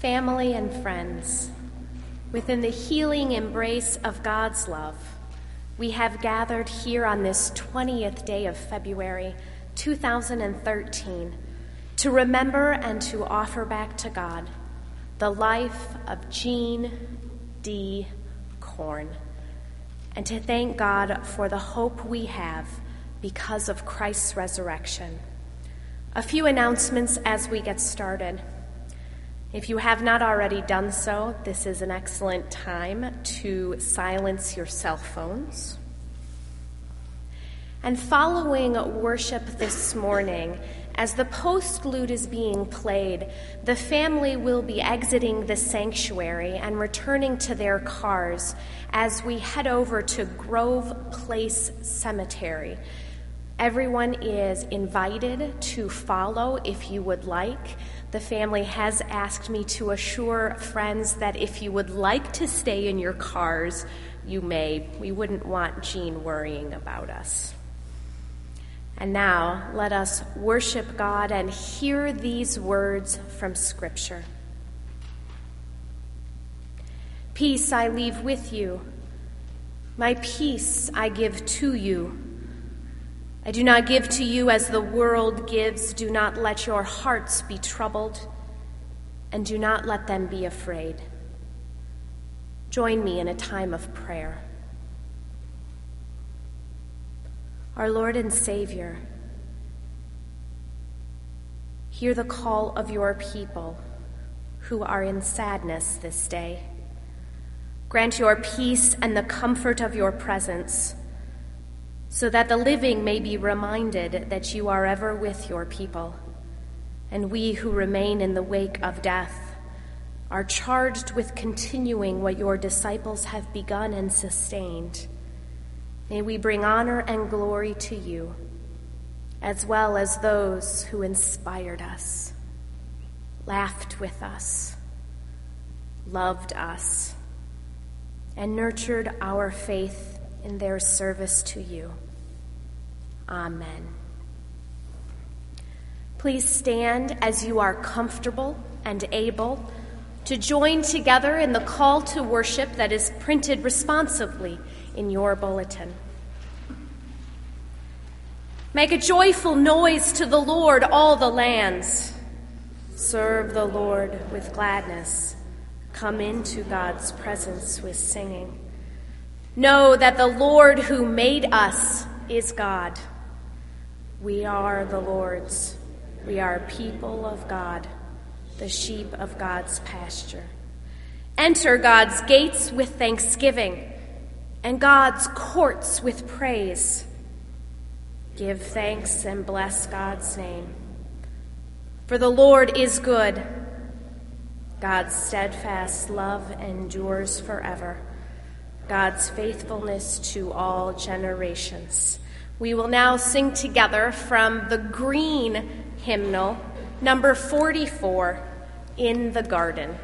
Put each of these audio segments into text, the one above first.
family, and friends, within the healing embrace of God's love, we have gathered here on this 20th day of February 2013 to remember and to offer back to God the life of Jean D. Korn, and to thank God for the hope we have because of Christ's resurrection. A few announcements as we get started. If you have not already done so, this is an excellent time to silence your cell phones. And following worship this morning, as the postlude is being played, the family will be exiting the sanctuary and returning to their cars as we head over to Grove Place Cemetery. Everyone is invited to follow if you would like. The family has asked me to assure friends that if you would like to stay in your cars, you may. We wouldn't want Jean worrying about us. And now, let us worship God and hear these words from Scripture. Peace I leave with you. My peace I give to you. I do not give to you as the world gives. Do not let your hearts be troubled, and do not let them be afraid. Join me in a time of prayer. Our Lord and Savior, hear the call of your people who are in sadness this day. Grant your peace and the comfort of your presence, so that the living may be reminded that you are ever with your people, and we who remain in the wake of death are charged with continuing what your disciples have begun and sustained. May we bring honor and glory to you, as well as those who inspired us, laughed with us, loved us, and nurtured our faith in their service to you. Amen. Please stand as you are comfortable and able to join together in the call to worship that is printed responsively in your bulletin. Make a joyful noise to the Lord, all the lands. Serve the Lord with gladness. Come into God's presence with singing. Know that the Lord who made us is God. We are the Lord's. We are people of God, the sheep of God's pasture. Enter God's gates with thanksgiving and God's courts with praise. Give thanks and bless God's name. For the Lord is good. God's steadfast love endures forever. God's faithfulness to all generations. We will now sing together from the green hymnal, number 44, In the Garden.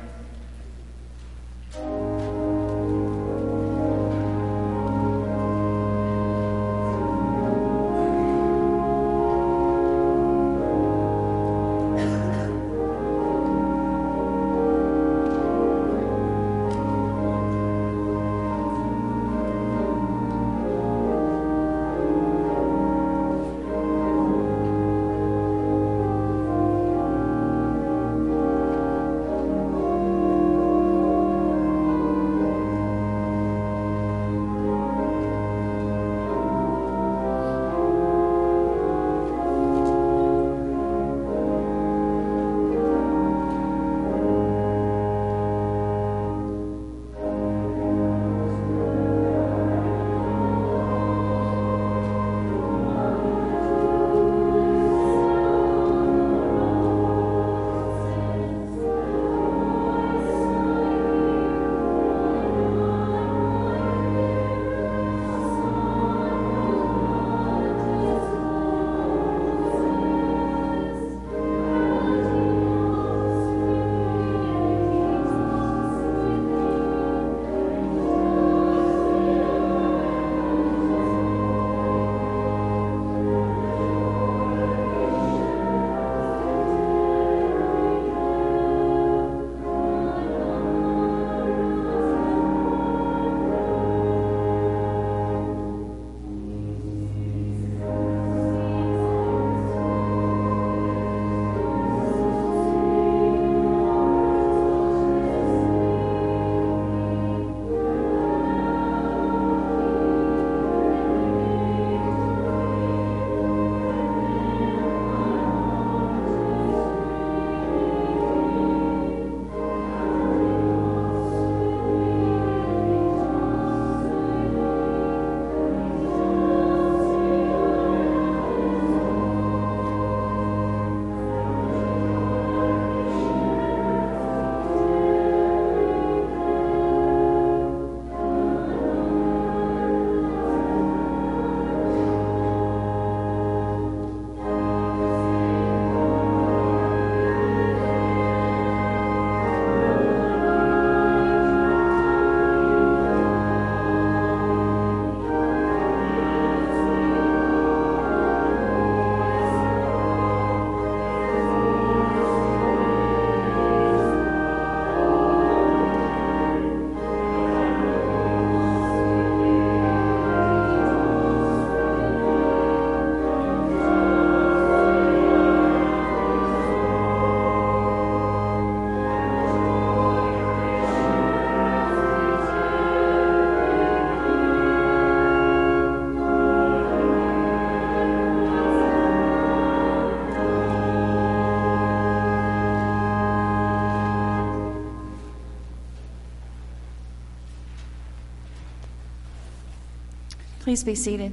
Please be seated.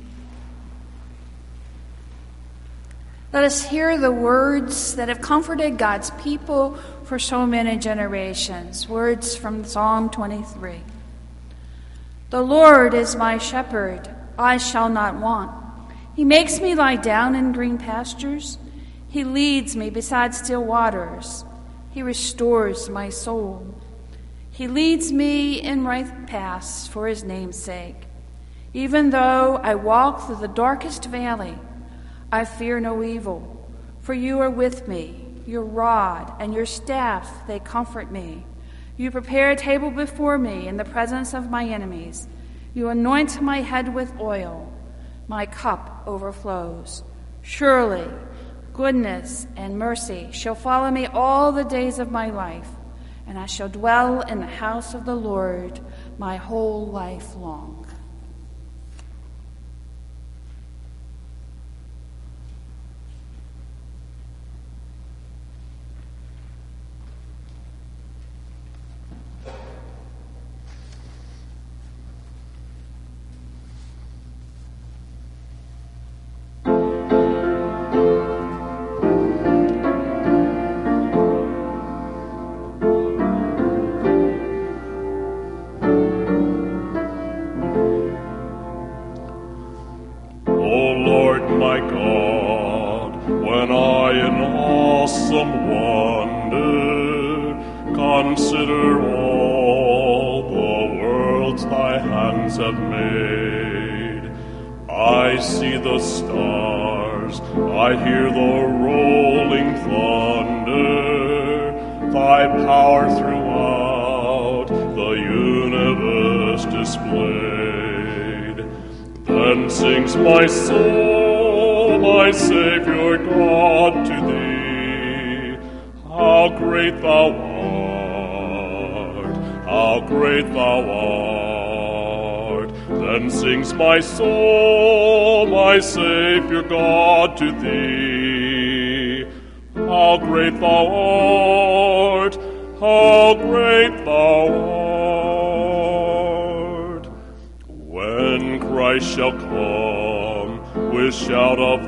Let us hear the words that have comforted God's people for so many generations. Words from Psalm 23. The Lord is my shepherd, I shall not want. He makes me lie down in green pastures. He leads me beside still waters. He restores my soul. He leads me in right paths for his name's sake. Even though I walk through the darkest valley, I fear no evil, for you are with me. Your rod and your staff, they comfort me. You prepare a table before me in the presence of my enemies. You anoint my head with oil. My cup overflows. Surely goodness and mercy shall follow me all the days of my life, and I shall dwell in the house of the Lord my whole life long. Consider all the worlds thy hands have made. I see the stars, I hear the rolling thunder, thy power throughout the universe displayed. Then sings my soul, my Savior God, to thee. How great thou art! How great thou art! Then sings my soul, my Savior God, to thee. How great thou art! How great thou art! When Christ shall come with shout of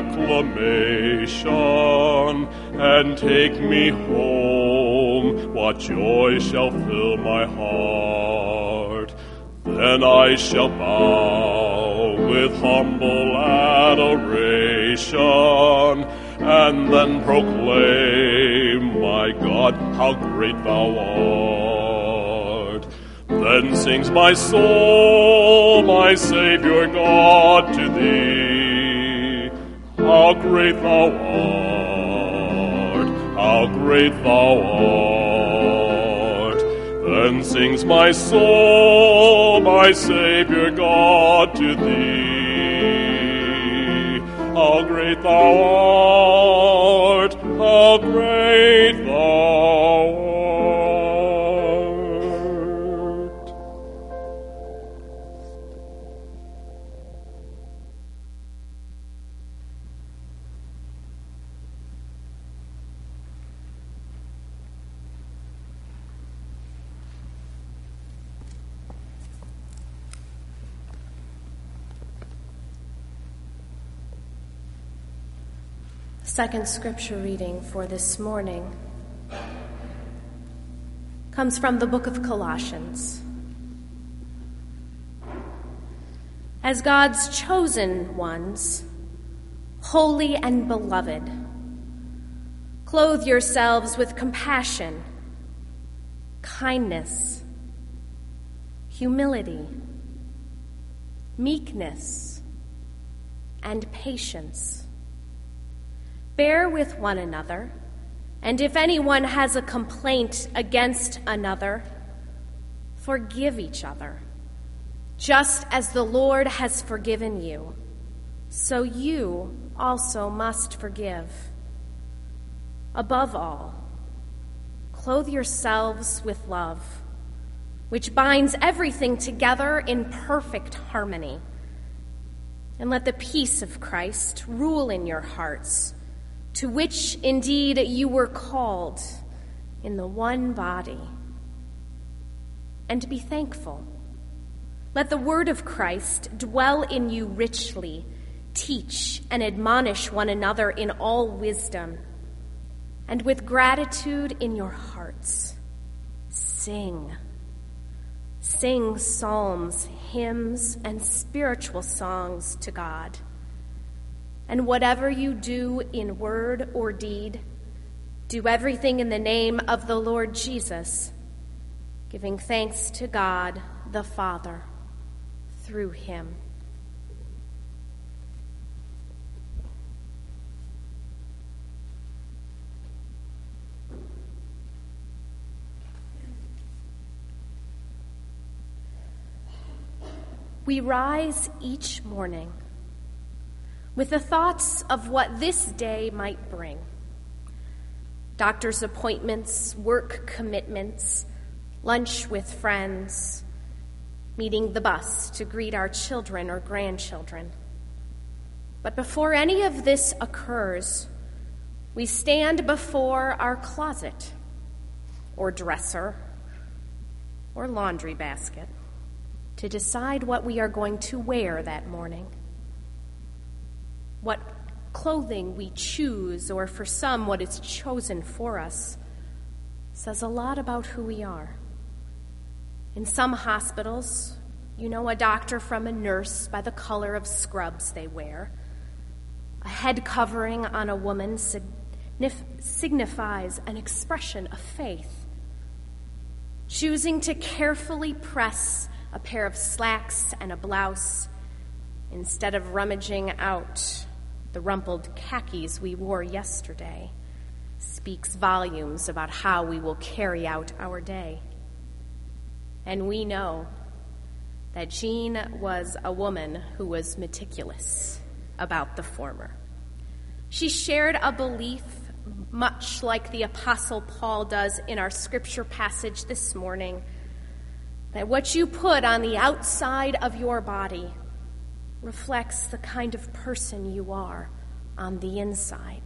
acclamation and take me home, what joy shall fill my heart? Then I shall bow with humble adoration and then proclaim, my God, how great thou art. Then sings my soul, my Savior God, to thee. How great thou art! How great thou art! Then sings my soul, my Savior God, to thee. How great thou art! How great thou art! Second scripture reading for this morning comes from the book of Colossians. As God's chosen ones, holy and beloved, clothe yourselves with compassion, kindness, humility, meekness, and patience. Bear with one another, and if anyone has a complaint against another, forgive each other. Just as the Lord has forgiven you, so you also must forgive. Above all, clothe yourselves with love, which binds everything together in perfect harmony. And let the peace of Christ rule in your hearts, to which indeed you were called in the one body. And be thankful. Let the word of Christ dwell in you richly. Teach and admonish one another in all wisdom. And with gratitude in your hearts, sing. Sing psalms, hymns, and spiritual songs to God. And whatever you do in word or deed, do everything in the name of the Lord Jesus, giving thanks to God the Father through him. We rise each morning with the thoughts of what this day might bring. Doctor's appointments, work commitments, lunch with friends, meeting the bus to greet our children or grandchildren. But before any of this occurs, we stand before our closet or dresser or laundry basket to decide what we are going to wear that morning. What clothing we choose, or for some, what is chosen for us, says a lot about who we are. In some hospitals, you know a doctor from a nurse by the color of scrubs they wear. A head covering on a woman signifies an expression of faith. Choosing to carefully press a pair of slacks and a blouse instead of rummaging out the rumpled khakis we wore yesterday speaks volumes about how we will carry out our day. And we know that Jean was a woman who was meticulous about the former. She shared a belief much like the Apostle Paul does in our scripture passage this morning, that what you put on the outside of your body reflects the kind of person you are on the inside.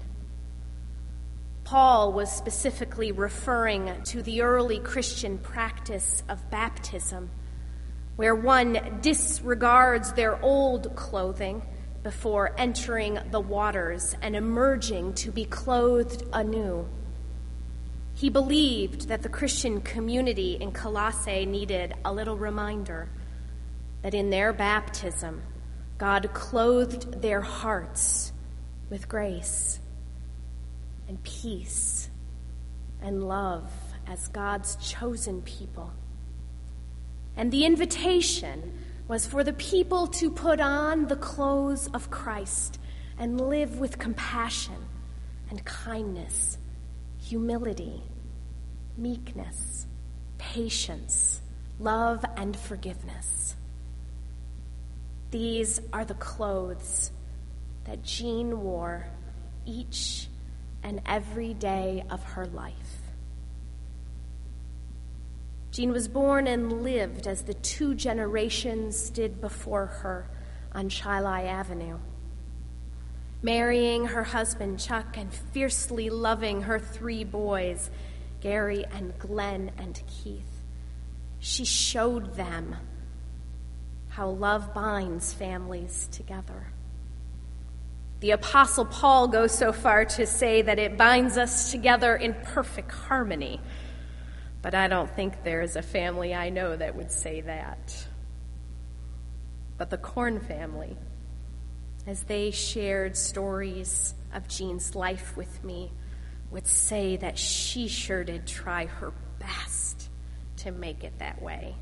Paul was specifically referring to the early Christian practice of baptism, where one disregards their old clothing before entering the waters and emerging to be clothed anew. He believed that the Christian community in Colossae needed a little reminder that in their baptism, God clothed their hearts with grace and peace and love as God's chosen people. And the invitation was for the people to put on the clothes of Christ and live with compassion and kindness, humility, meekness, patience, love, and forgiveness. These are the clothes that Jean wore each and every day of her life. Jean was born and lived as the two generations did before her on Chili Avenue, marrying her husband Chuck and fiercely loving her three boys, Gary and Glenn and Keith. She showed them how love binds families together. The Apostle Paul goes so far to say that it binds us together in perfect harmony. But I don't think there is a family I know that would say that. But the Korn family, as they shared stories of Jean's life with me, would say that she sure did try her best to make it that way.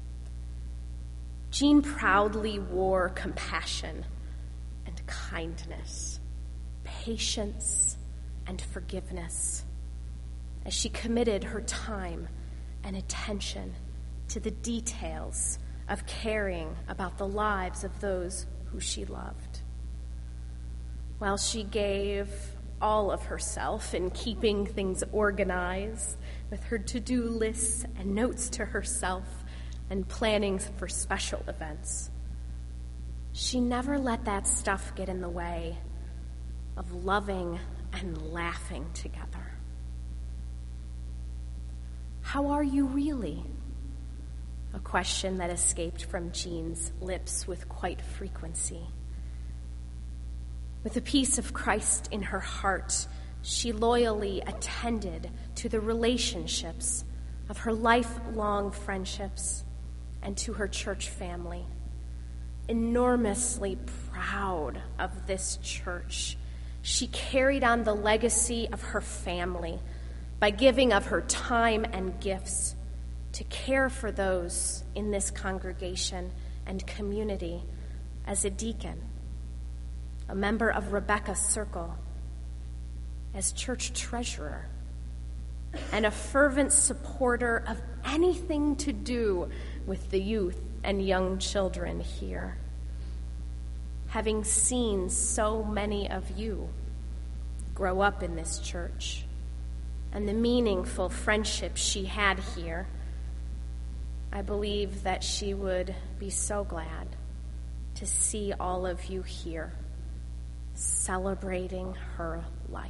Jean proudly wore compassion and kindness, patience and forgiveness, as she committed her time and attention to the details of caring about the lives of those who she loved. While she gave all of herself in keeping things organized with her to-do lists and notes to herself and planning for special events, she never let that stuff get in the way of loving and laughing together. How are you really? a question that escaped from Jean's lips with quite frequency. With the peace of Christ in her heart, she loyally attended to the relationships of her lifelong friendships and to her church family. Enormously proud of this church, she carried on the legacy of her family by giving of her time and gifts to care for those in this congregation and community as a deacon, a member of Rebecca's Circle, as church treasurer, and a fervent supporter of anything to do with the youth and young children here. Having seen so many of you grow up in this church and the meaningful friendships she had here, I believe that she would be so glad to see all of you here celebrating her life.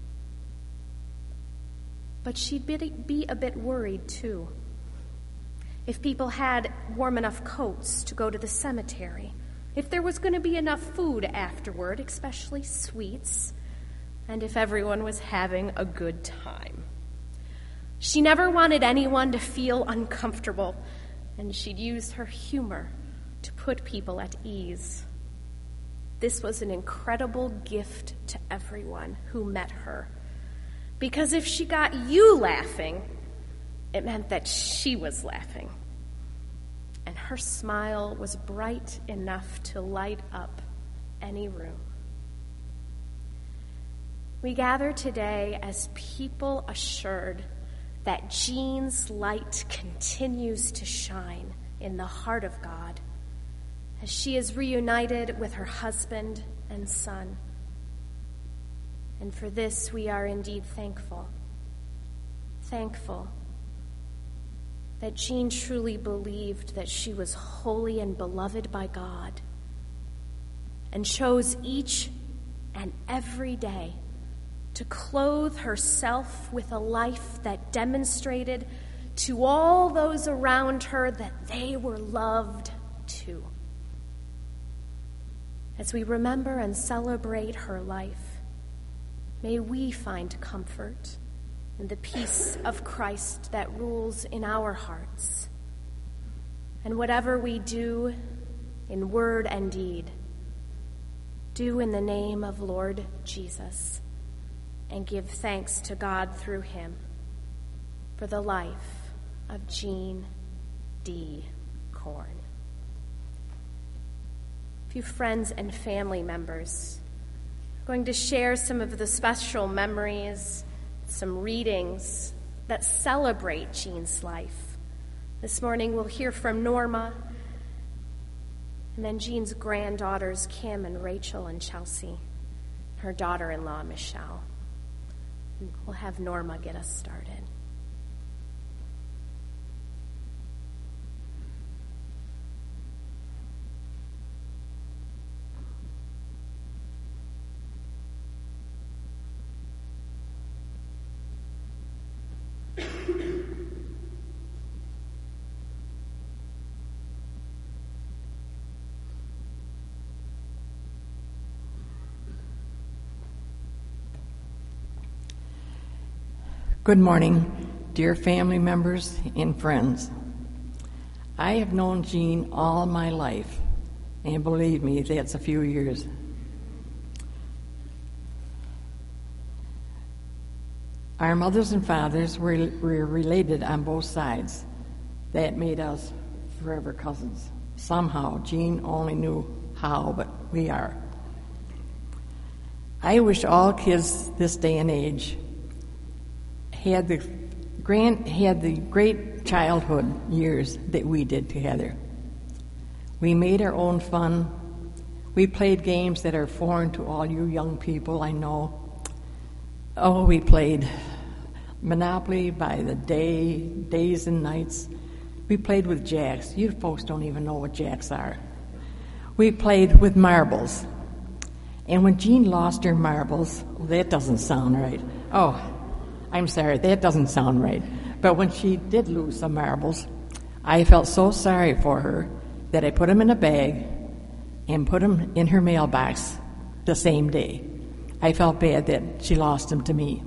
But she'd be a bit worried, too. If people had warm enough coats to go to the cemetery, if there was going to be enough food afterward, especially sweets, and if everyone was having a good time. She never wanted anyone to feel uncomfortable, and she'd use her humor to put people at ease. This was an incredible gift to everyone who met her, because if she got you laughing, it meant that she was laughing. And her smile was bright enough to light up any room. We gather today as people assured that Jean's light continues to shine in the heart of God as she is reunited with her husband and son. And for this we are indeed thankful. Thankful that Jean truly believed that she was holy and beloved by God and chose each and every day to clothe herself with a life that demonstrated to all those around her that they were loved too. As we remember and celebrate her life, may we find comfort in the peace of Christ that rules in our hearts. And whatever we do in word and deed, do in the name of Lord Jesus, and give thanks to God through him for the life of Jean D. Korn. A few friends and family members are going to share some of the special memories, some readings that celebrate Jean's life. This morning we'll hear from Norma, and then Jean's granddaughters, Kim and Rachel and Chelsea, her daughter-in-law, Michelle. And we'll have Norma get us started. Good morning, dear family members and friends. I have known Jean all my life, and believe me, that's a few years. Our mothers and fathers were related on both sides. That made us forever cousins. Somehow, Jean only knew how, but we are. I wish all kids this day and age had the great childhood years that we did together. We made our own fun. We played games that are foreign to all you young people, I know. Oh, we played Monopoly by the days and nights. We played with jacks. You folks don't even know what jacks are. We played with marbles. And when Jean lost her marbles, that doesn't sound right. Oh, I'm sorry, that doesn't sound right. But when she did lose some marbles, I felt so sorry for her that I put him in a bag and put him in her mailbox the same day. I felt bad that she lost him to me.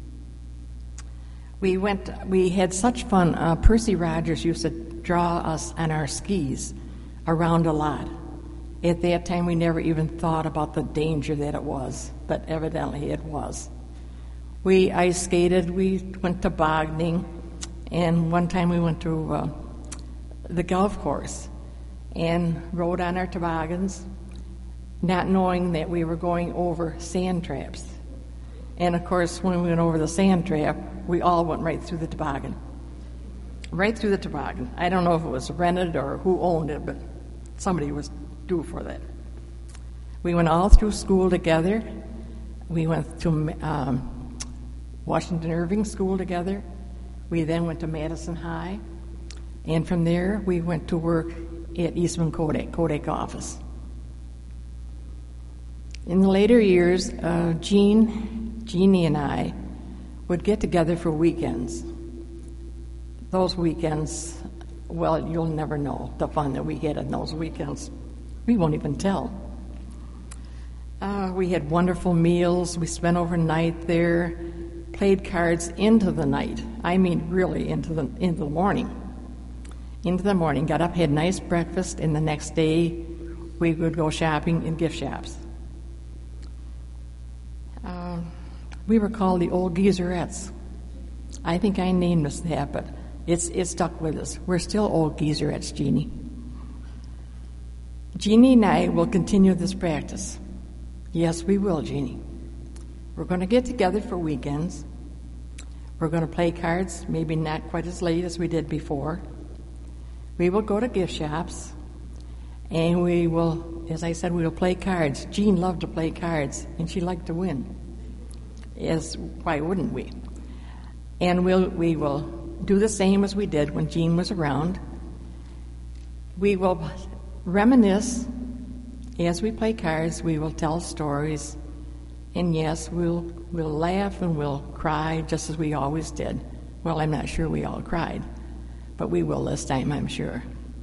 We had such fun. Percy Rogers used to draw us on our skis around a lot. At that time, we never even thought about the danger that it was, but evidently it was. We ice skated, we went tobogganing, and one time we went to the golf course and rode on our toboggans, not knowing that we were going over sand traps. And of course, when we went over the sand trap, we all went right through the toboggan. Right through the toboggan. I don't know if it was rented or who owned it, but somebody was due for that. We went all through school together. We went to Washington Irving School together. We then went to Madison High. And from there, we went to work at Eastman Kodak office. In the later years, Jeannie and I would get together for weekends. Those weekends, well, you'll never know the fun that we had in those weekends. We won't even tell. We had wonderful meals. We spent overnight there, played cards into the night. I mean, really into the morning. Into the morning, got up, had nice breakfast, and the next day we would go shopping in gift shops. We were called the Old Geezerettes. I think I named us that, but it's stuck with us. We're still Old Geezerettes, Jeannie. Jeannie and I will continue this practice. Yes, we will, Jeannie. We're going to get together for weekends. We're going to play cards, maybe not quite as late as we did before. We will go to gift shops, and we will, as I said, we will play cards. Jean loved to play cards, and she liked to win. Yes, why wouldn't we? And we will do the same as we did when Jean was around. We will reminisce as we play cards. We will tell stories, and yes, we'll laugh and we'll cry just as we always did. Well, I'm not sure we all cried, but we will this time, I'm sure.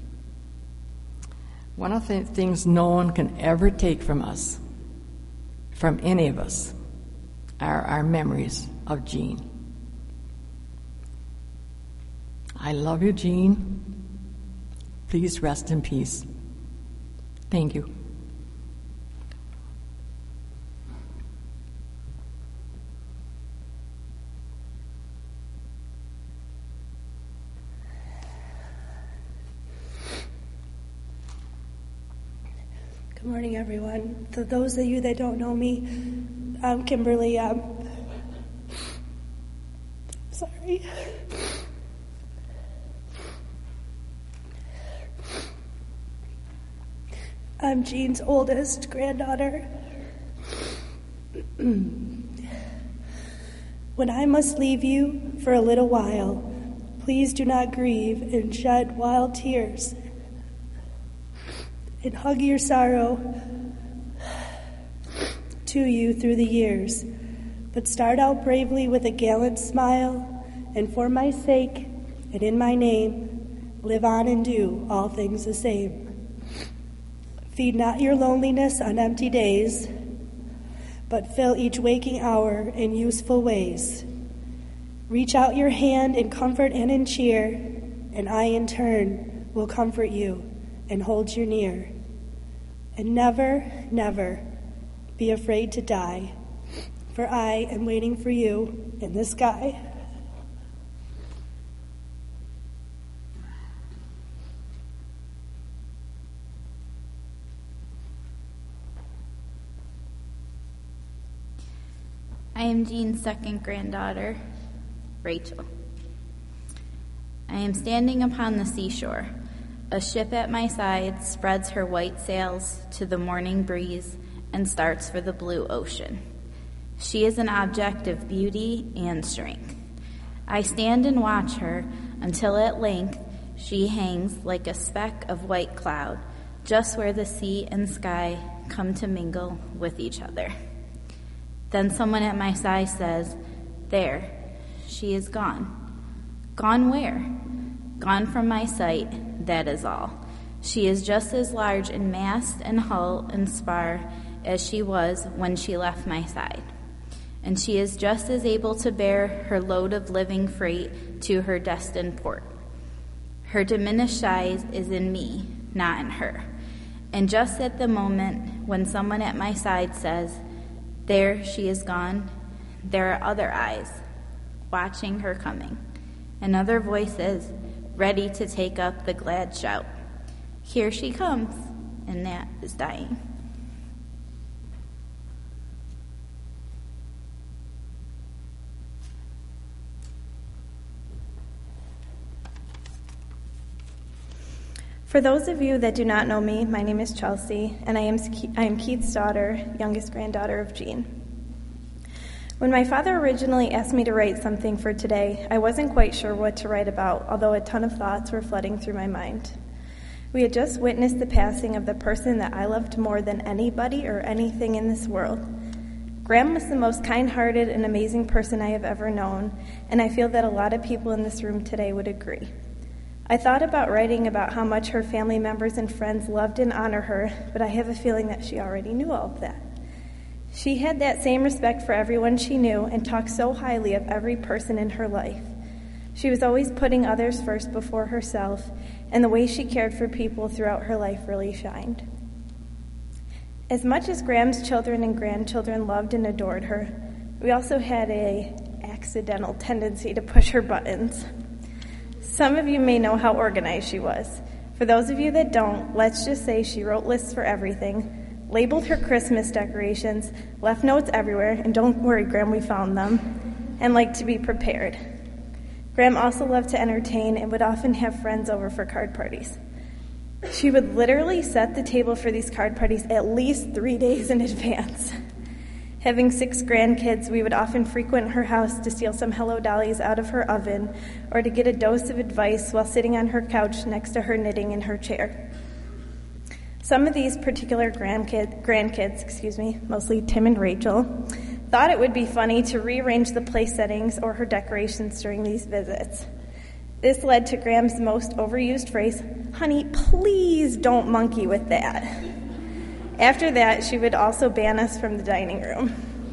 One of the things no one can ever take from us, from any of us, are our memories of Jean. I love you, Jean. Please rest in peace. Thank you. Good morning, everyone. To those of you that don't know me, I'm Kimberly. Sorry. I'm Jean's oldest granddaughter. When I must leave you for a little while, please do not grieve and shed wild tears and hug your sorrow to you through the years. But start out bravely with a gallant smile, and for my sake and in my name, live on and do all things the same. Feed not your loneliness on empty days, but fill each waking hour in useful ways. Reach out your hand in comfort and in cheer, and I in turn will comfort you and hold you near. And never, never be afraid to die, for I am waiting for you in the sky. I am Jean's second granddaughter, Rachel. I am standing upon the seashore. A ship at my side spreads her white sails to the morning breeze and starts for the blue ocean. She is an object of beauty and strength. I stand and watch her until at length she hangs like a speck of white cloud just where the sea and sky come to mingle with each other. Then someone at my side says, "There, she is gone." Gone where? Gone from my sight, that is all. She is just as large in mast and hull and spar as she was when she left my side. And she is just as able to bear her load of living freight to her destined port. Her diminished size is in me, not in her. And just at the moment when someone at my side says, "There she is gone," there are other eyes watching her coming, and other voices ready to take up the glad shout. Here she comes, and that is dying. For those of you that do not know me, my name is Chelsea, and I am Keith's daughter, youngest granddaughter of Jean. When my father originally asked me to write something for today, I wasn't quite sure what to write about, although a ton of thoughts were flooding through my mind. We had just witnessed the passing of the person that I loved more than anybody or anything in this world. Graham was the most kind-hearted and amazing person I have ever known, and I feel that a lot of people in this room today would agree. I thought about writing about how much her family members and friends loved and honored her, but I have a feeling that she already knew all of that. She had that same respect for everyone she knew and talked so highly of every person in her life. She was always putting others first before herself, and the way she cared for people throughout her life really shined. As much as Graham's children and grandchildren loved and adored her, we also had an accidental tendency to push her buttons. Some of you may know how organized she was. For those of you that don't, let's just say she wrote lists for everything, labeled her Christmas decorations, left notes everywhere, and don't worry, Graham, we found them, and liked to be prepared. Graham also loved to entertain and would often have friends over for card parties. She would literally set the table for these card parties at least 3 days in advance. Having 6 grandkids, we would often frequent her house to steal some Hello Dollies out of her oven or to get a dose of advice while sitting on her couch next to her knitting in her chair. Some of these particular grandkids, mostly Tim and Rachel, thought it would be funny to rearrange the place settings or her decorations during these visits. This led to Graham's most overused phrase, "Honey, please don't monkey with that." After that, she would also ban us from the dining room.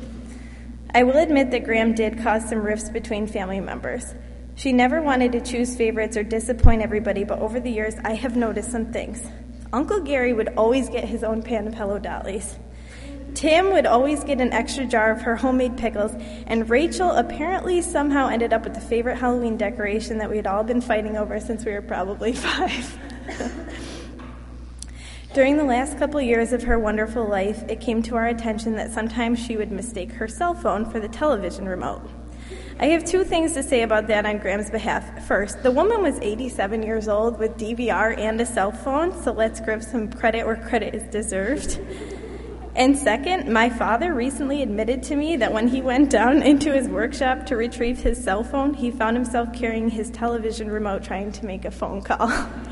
I will admit that Graham did cause some rifts between family members. She never wanted to choose favorites or disappoint everybody, but over the years, I have noticed some things. Uncle Gary would always get his own pan of Hello Dollies. Tim would always get an extra jar of her homemade pickles, and Rachel apparently somehow ended up with the favorite Halloween decoration that we had all been fighting over since we were probably 5. During the last couple years of her wonderful life, it came to our attention that sometimes she would mistake her cell phone for the television remote. I have 2 things to say about that on Graham's behalf. First, the woman was 87 years old with DVR and a cell phone, so let's give some credit where credit is deserved. And second, my father recently admitted to me that when he went down into his workshop to retrieve his cell phone, he found himself carrying his television remote trying to make a phone call.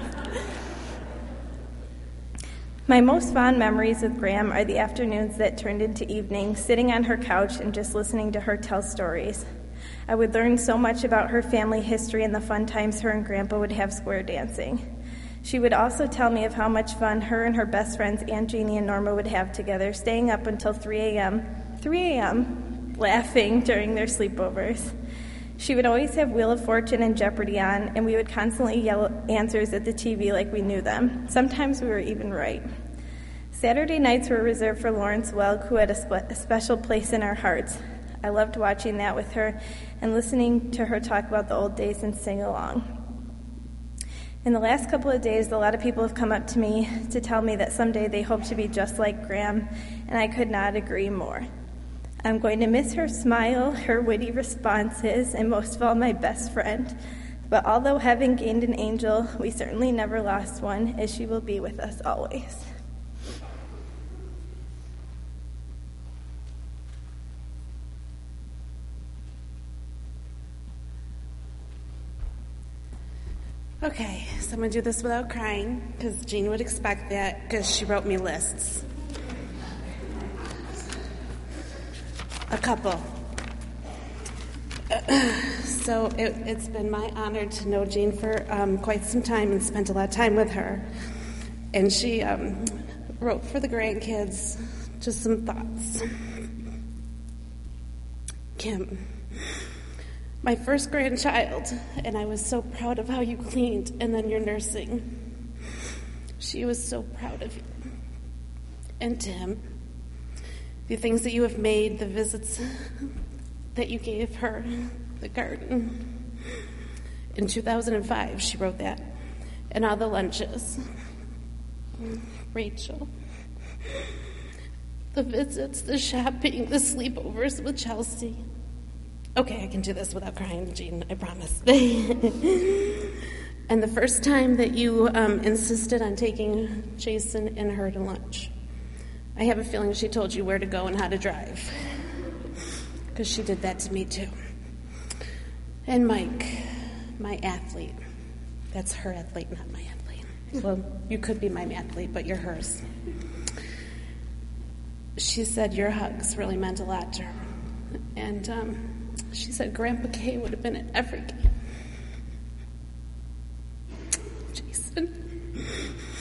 My most fond memories with Graham are the afternoons that turned into evenings, sitting on her couch and just listening to her tell stories. I would learn so much about her family history and the fun times her and Grandpa would have square dancing. She would also tell me of how much fun her and her best friends, Aunt Jeannie and Norma, would have together, staying up until 3 a.m., laughing during their sleepovers. She would always have Wheel of Fortune and Jeopardy on, and we would constantly yell answers at the TV like we knew them. Sometimes we were even right. Saturday nights were reserved for Lawrence Welk, who had a special place in our hearts. I loved watching that with her and listening to her talk about the old days and sing along. In the last couple of days, a lot of people have come up to me to tell me that someday they hope to be just like Graham, and I could not agree more. I'm going to miss her smile, her witty responses, and most of all, my best friend. But although having gained an angel, we certainly never lost one, as she will be with us always. Okay, so I'm going to do this without crying, because Jean would expect that, because she wrote me lists. A couple. So it's been my honor to know Jean for quite some time and spent a lot of time with her. And she wrote for the grandkids just some thoughts. Kim, my first grandchild, and I was so proud of how you cleaned and then your nursing. She was so proud of you. And Tim, the things that you have made, the visits that you gave her, the garden. In 2005, she wrote that. And all the lunches. Rachel. The visits, the shopping, the sleepovers with Chelsea. Okay, I can do this without crying, Jean, I promise. And the first time that you insisted on taking Jason and her to lunch. I have a feeling she told you where to go and how to drive. Because she did that to me too. And Mike, my athlete. That's her athlete, not my athlete. Well, you could be my athlete, but you're hers. She said your hugs really meant a lot to her. And she said Grandpa Kay would have been at every game. Jason.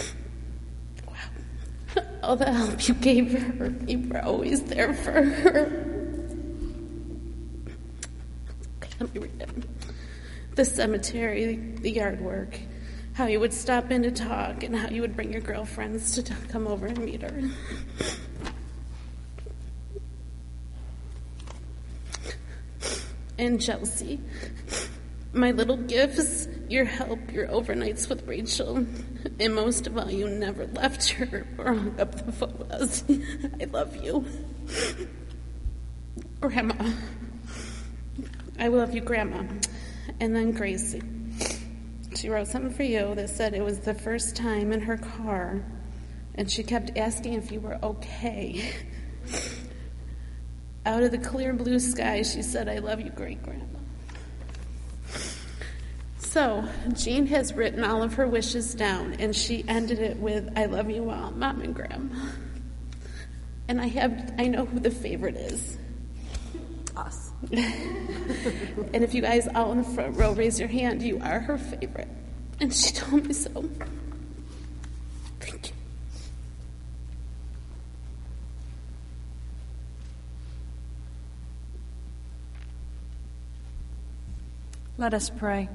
Wow. All the help you gave her, you were always there for her. Okay, let me read it. The cemetery, the yard work, how you would stop in to talk, and how you would bring your girlfriends to come over and meet her. And Chelsea, my little gifts, your help, your overnights with Rachel, and most of all, you never left her or hung up the photos. I love you. Grandma. I love you, Grandma. And then Gracie. She wrote something for you that said it was the first time in her car, and she kept asking if you were okay. Out of the clear blue sky, she said, I love you, great-grandma. So, Jean has written all of her wishes down, and she ended it with, I love you all, Mom and Grandma. And I know who the favorite is. Us. And if you guys all in the front row raise your hand, you are her favorite. And she told me so. Thank you. Let us pray.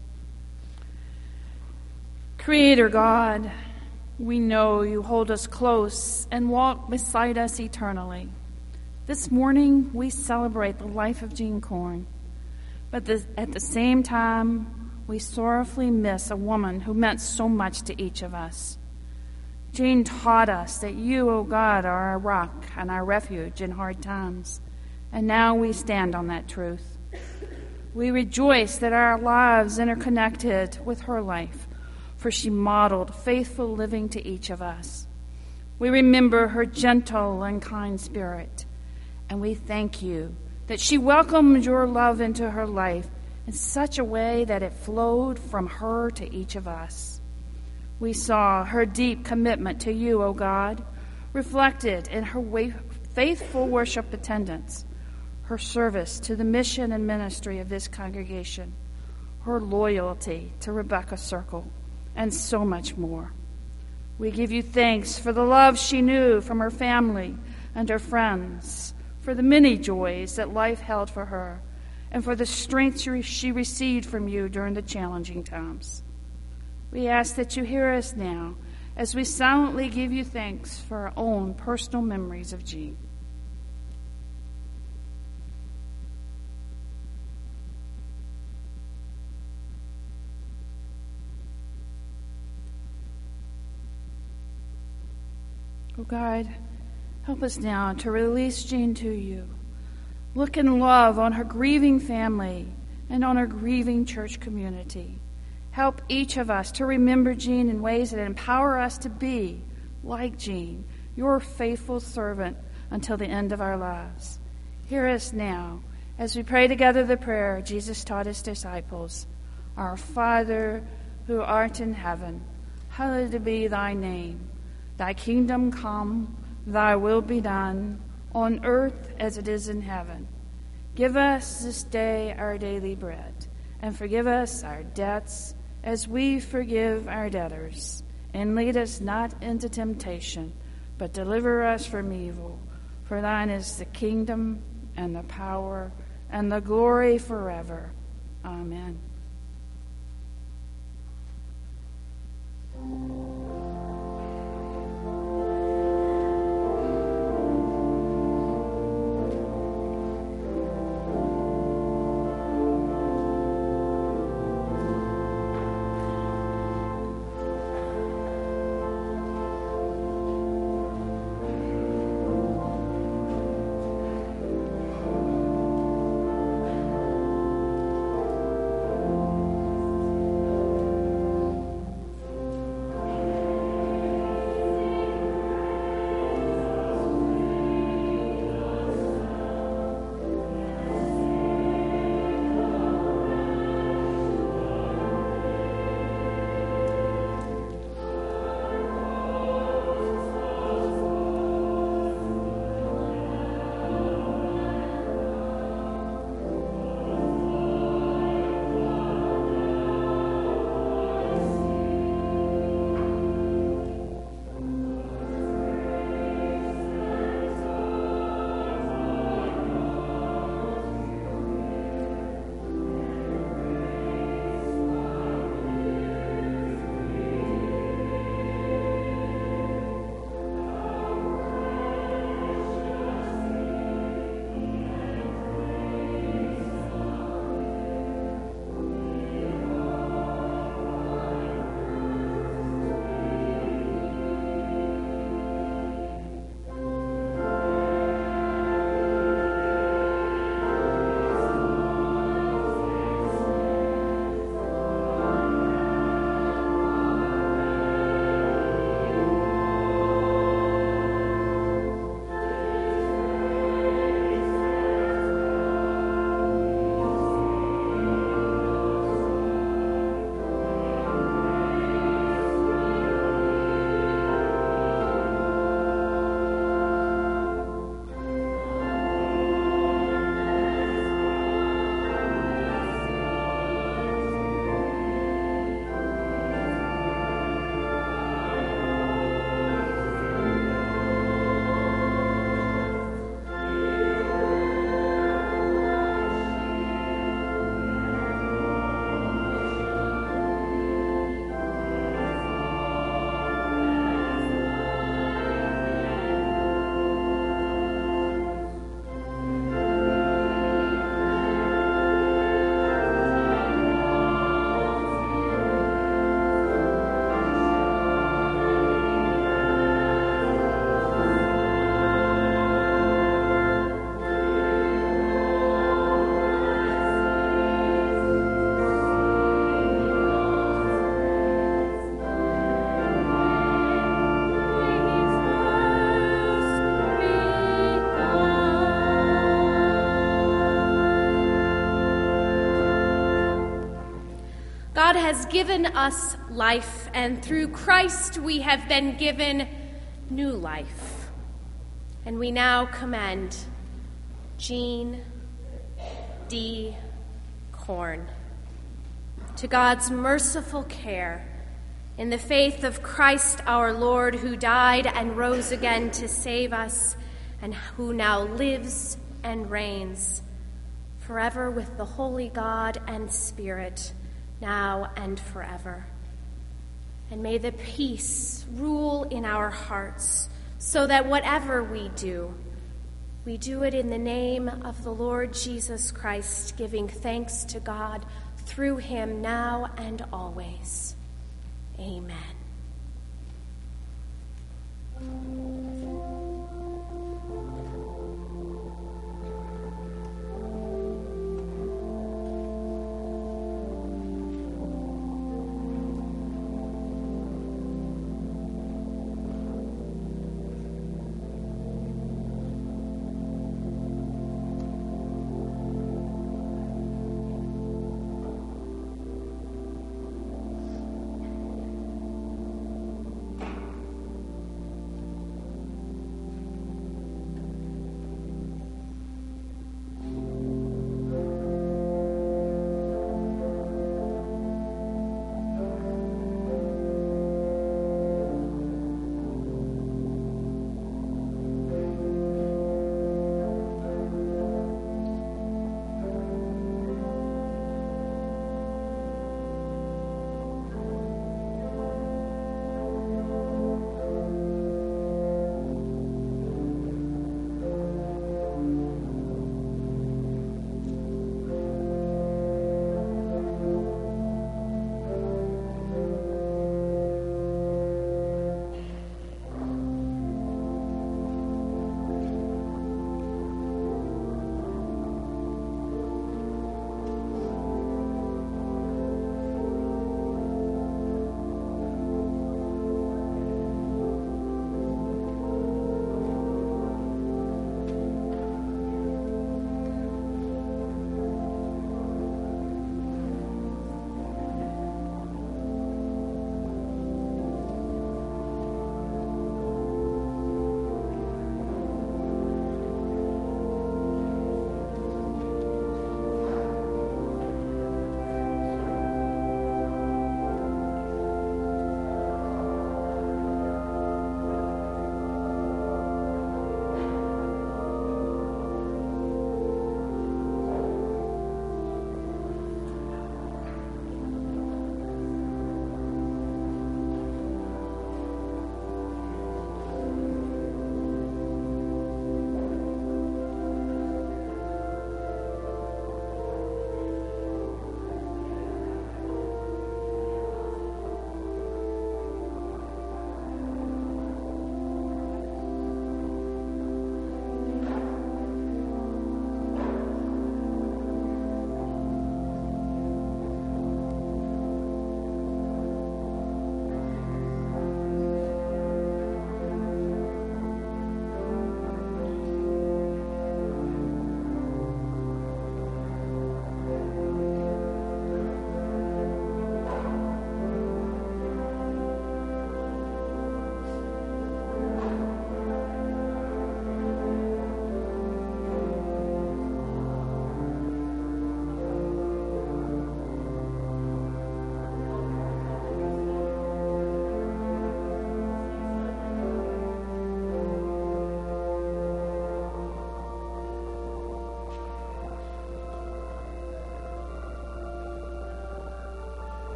Creator God, we know you hold us close and walk beside us eternally. This morning, we celebrate the life of Jean Corn, but at the same time, we sorrowfully miss a woman who meant so much to each of us. Jean taught us that you, O God, are our rock and our refuge in hard times, and now we stand on that truth. We rejoice that our lives interconnected with her life, for she modeled faithful living to each of us. We remember her gentle and kind spirit, and we thank you that she welcomed your love into her life in such a way that it flowed from her to each of us. We saw her deep commitment to you, O God, reflected in her faithful worship attendance, her service to the mission and ministry of this congregation, her loyalty to Rebecca Circle, and so much more. We give you thanks for the love she knew from her family and her friends, for the many joys that life held for her, and for the strength she received from you during the challenging times. We ask that you hear us now as we silently give you thanks for our own personal memories of Jean. Oh God, help us now to release Jean to you. Look in love on her grieving family and on her grieving church community. Help each of us to remember Jean in ways that empower us to be, like Jean, your faithful servant until the end of our lives. Hear us now as we pray together the prayer Jesus taught his disciples. Our Father, who art in heaven, hallowed be thy name. Thy kingdom come, thy will be done, on earth as it is in heaven. Give us this day our daily bread, and forgive us our debts as we forgive our debtors. And lead us not into temptation, but deliver us from evil. For thine is the kingdom and the power and the glory forever. Amen. God has given us life, and through Christ we have been given new life. And we now commend Jean D. Korn to God's merciful care in the faith of Christ our Lord, who died and rose again to save us, and who now lives and reigns forever with the holy God and Spirit, now and forever. And may the peace rule in our hearts, so that whatever we do it in the name of the Lord Jesus Christ, giving thanks to God through him now and always. Amen.